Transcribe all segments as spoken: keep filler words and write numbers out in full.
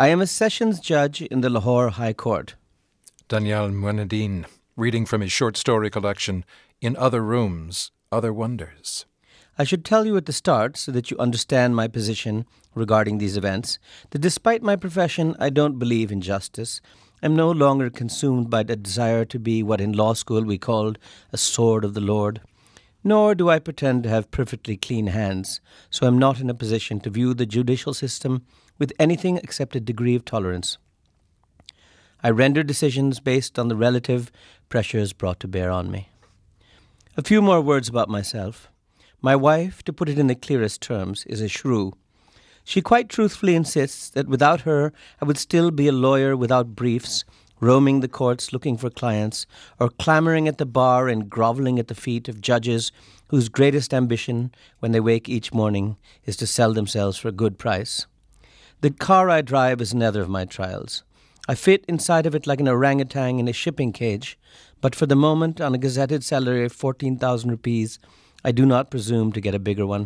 I am a sessions judge in the Lahore High Court. Danyal Muinnuddin, reading from his short story collection, In Other Rooms, Other Wonders. I should tell you at the start, so that you understand my position regarding these events, that despite my profession, I don't believe in justice. I'm no longer consumed by the desire to be what in law school we called a sword of the Lord. Nor do I pretend to have perfectly clean hands, so I'm not in a position to view the judicial system with anything except a degree of tolerance. I render decisions based on the relative pressures brought to bear on me. A few more words about myself. My wife, to put it in the clearest terms, is a shrew. She quite truthfully insists that without her I would still be a lawyer without briefs, roaming the courts looking for clients, or clamoring at the bar and grovelling at the feet of judges whose greatest ambition, when they wake each morning, is to sell themselves for a good price. The car I drive is another of my trials. I fit inside of it like an orangutan in a shipping cage, but for the moment, on a gazetted salary of fourteen thousand rupees, I do not presume to get a bigger one.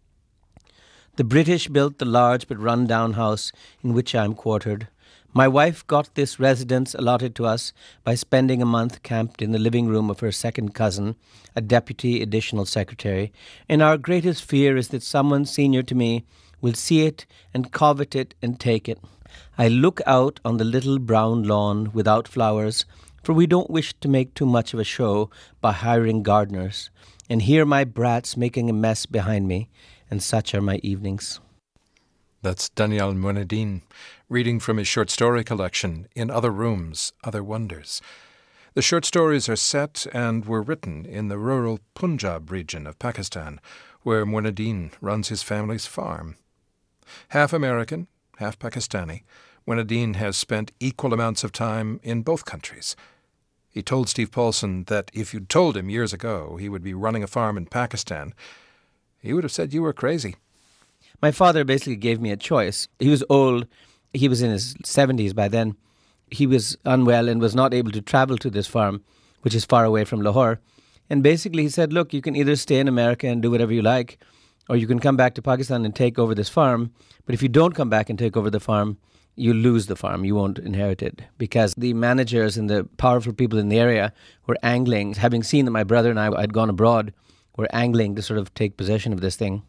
The British built the large but run-down house in which I am quartered. My wife got this residence allotted to us by spending a month camped in the living room of her second cousin, a deputy additional secretary, and our greatest fear is that someone senior to me will see it and covet it and take it. I look out on the little brown lawn without flowers, for we don't wish to make too much of a show by hiring gardeners, and hear my brats making a mess behind me, and such are my evenings. That's Danyal Muinnuddin, reading from his short story collection, In Other Rooms, Other Wonders. The short stories are set and were written in the rural Punjab region of Pakistan, where Muinnuddin runs his family's farm. Half American, half Pakistani, Muinnuddin has spent equal amounts of time in both countries. He told Steve Paulson that if you'd told him years ago he would be running a farm in Pakistan, he would have said you were crazy. My father basically gave me a choice. He was old. He was in his seventies by then. He was unwell and was not able to travel to this farm, which is far away from Lahore. And basically he said, look, you can either stay in America and do whatever you like, or you can come back to Pakistan and take over this farm. But if you don't come back and take over the farm, you lose the farm. You won't inherit it. Because the managers and the powerful people in the area were angling, having seen that my brother and I had gone abroad, were angling to sort of take possession of this thing.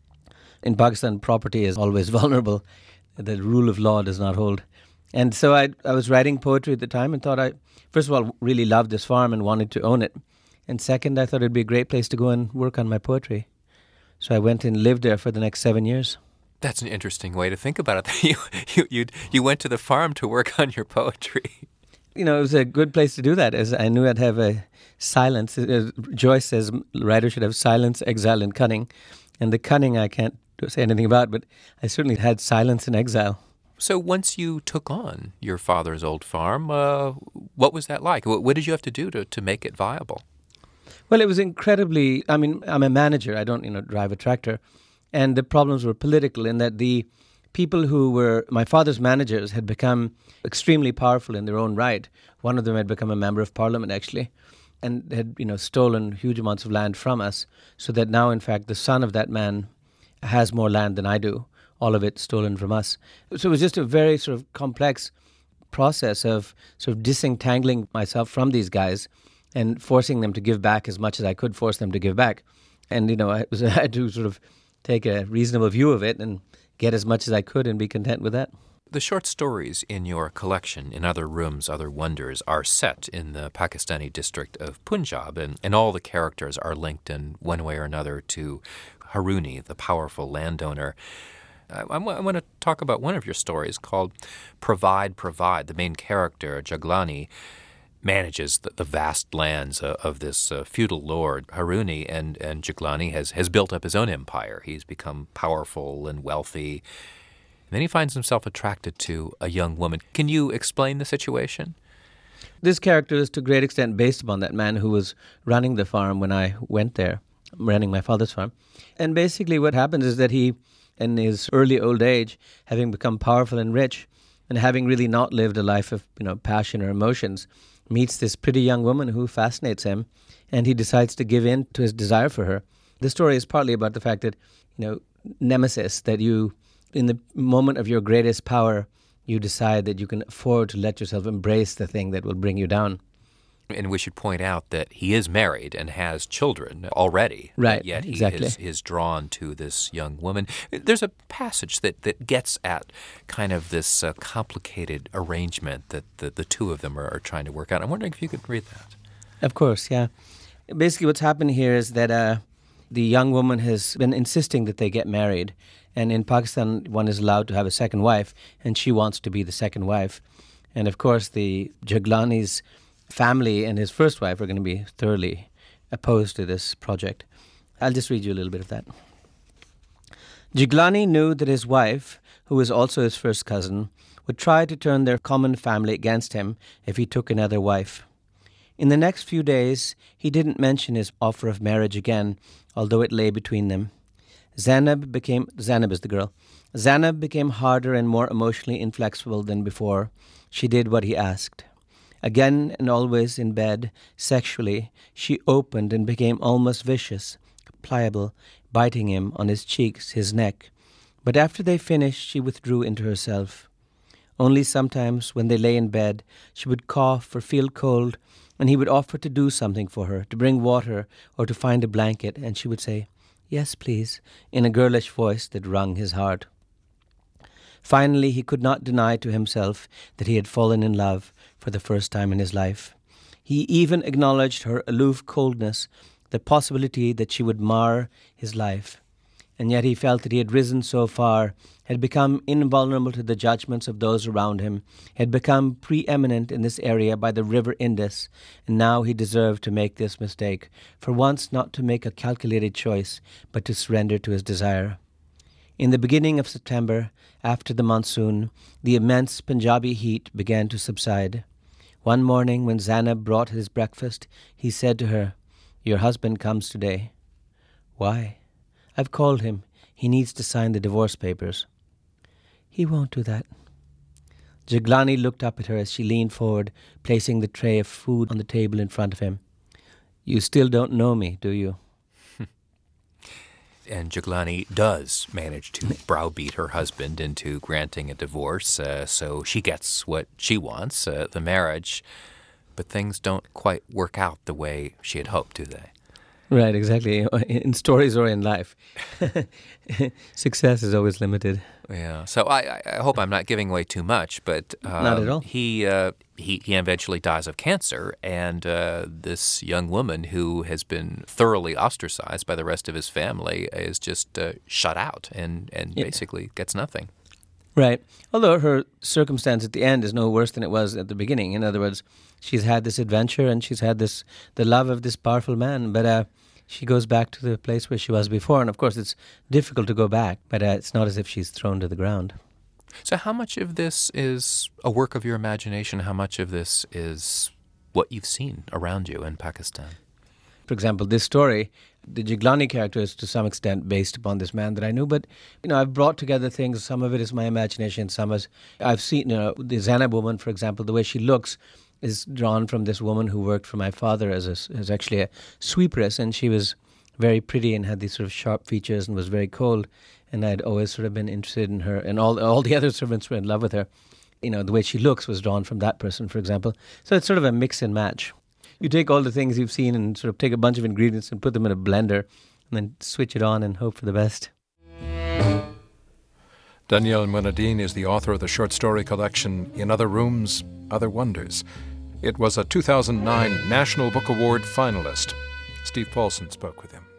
In Pakistan, property is always vulnerable. The rule of law does not hold. And so I I was writing poetry at the time and thought I, first of all, really loved this farm and wanted to own it. And second, I thought it'd be a great place to go and work on my poetry. So I went and lived there for the next seven years. That's an interesting way to think about it. you, you, you, you went to the farm to work on your poetry. You know, it was a good place to do that, as I knew I'd have a silence. As Joyce says writers should have silence, exile, and cunning. And the cunning I can't say anything about, but I certainly had silence and exile. So once you took on your father's old farm, uh, what was that like? What, what did you have to do to, to make it viable? Well, it was incredibly, I mean, I'm a manager. I don't, you know, drive a tractor. And the problems were political in that the people who were my father's managers had become extremely powerful in their own right. One of them had become a member of parliament, actually, and had, you know, stolen huge amounts of land from us, so that now, in fact, the son of that man has more land than I do, all of it stolen from us. So it was just a very sort of complex process of sort of disentangling myself from these guys and forcing them to give back as much as I could force them to give back. And, you know, I, was, I had to sort of take a reasonable view of it and get as much as I could and be content with that. The short stories in your collection, In Other Rooms, Other Wonders, are set in the Pakistani district of Punjab, and, and all the characters are linked in one way or another to Haruni, the powerful landowner. I, I, I want to talk about one of your stories called Provide, Provide. The main character, Jaglani, manages the, the vast lands uh, of this uh, feudal lord, Haruni, and, and Jaglani has, has built up his own empire. He's become powerful and wealthy. And then he finds himself attracted to a young woman. Can you explain the situation? This character is to a great extent based upon that man who was running the farm when I went there, running my father's farm. And basically what happens is that he, in his early old age, having become powerful and rich, and having really not lived a life of, you know, passion or emotions, meets this pretty young woman who fascinates him, and he decides to give in to his desire for her. The story is partly about the fact that, you know, nemesis, that you, in the moment of your greatest power, you decide that you can afford to let yourself embrace the thing that will bring you down. And we should point out that he is married and has children already. Right, Yet he exactly. is, is drawn to this young woman. There's a passage that, that gets at kind of this uh, complicated arrangement that the, the two of them are, are trying to work out. I'm wondering if you could read that. Of course, yeah. Basically what's happened here is that uh, the young woman has been insisting that they get married. And in Pakistan, one is allowed to have a second wife, and she wants to be the second wife. And of course, the Jaglani's family and his first wife are going to be thoroughly opposed to this project. I'll just read you a little bit of that. Jaglani knew that his wife, who was also his first cousin, would try to turn their common family against him if he took another wife. In the next few days, he didn't mention his offer of marriage again, although it lay between them. Zainab became, Zainab is the girl, Zainab became harder and more emotionally inflexible than before. She did what he asked. Again and always in bed, sexually, she opened and became almost vicious, pliable, biting him on his cheeks, his neck. But after they finished, she withdrew into herself. Only sometimes, when they lay in bed, she would cough or feel cold, and he would offer to do something for her, to bring water or to find a blanket, and she would say, "Yes, please," in a girlish voice that wrung his heart. Finally, he could not deny to himself that he had fallen in love for the first time in his life. He even acknowledged her aloof coldness, the possibility that she would mar his life. And yet he felt that he had risen so far, had become invulnerable to the judgments of those around him, had become preeminent in this area by the river Indus, and now he deserved to make this mistake, for once not to make a calculated choice, but to surrender to his desire. In the beginning of September, after the monsoon, the immense Punjabi heat began to subside. One morning when Zainab brought his breakfast, he said to her, "Your husband comes today." "Why?" "I've called him. He needs to sign the divorce papers." "He won't do that." Jaglani looked up at her as she leaned forward, placing the tray of food on the table in front of him. "You still don't know me, do you?" And Jaglani does manage to browbeat her husband into granting a divorce, uh, so she gets what she wants, uh, the marriage, but things don't quite work out the way she had hoped, do they? Right, exactly. In stories or in life. Success is always limited. Yeah. So I, I hope I'm not giving away too much, but um, Not at all. He, uh, he he eventually dies of cancer, and uh, this young woman who has been thoroughly ostracized by the rest of his family is just uh, shut out and, and Yeah. basically gets nothing. Right. Although her circumstance at the end is no worse than it was at the beginning. In other words, she's had this adventure and she's had this the love of this powerful man, but uh, she goes back to the place where she was before. And of course, it's difficult to go back, but uh, it's not as if she's thrown to the ground. So how much of this is a work of your imagination? How much of this is what you've seen around you in Pakistan? For example, this story, the Jaglani character is to some extent based upon this man that I knew, but, you know, I've brought together things. Some of it is my imagination, some is, I've seen, you know, the Zainab woman, for example, the way she looks is drawn from this woman who worked for my father as a, as actually a sweeperess, and she was very pretty and had these sort of sharp features and was very cold, and I'd always sort of been interested in her, and all all the other servants were in love with her. You know, the way she looks was drawn from that person, for example. So it's sort of a mix and match. You take all the things you've seen and sort of take a bunch of ingredients and put them in a blender and then switch it on and hope for the best. Daniel Munaddin is the author of the short story collection In Other Rooms, Other Wonders. It was a two thousand nine National Book Award finalist. Steve Paulson spoke with him.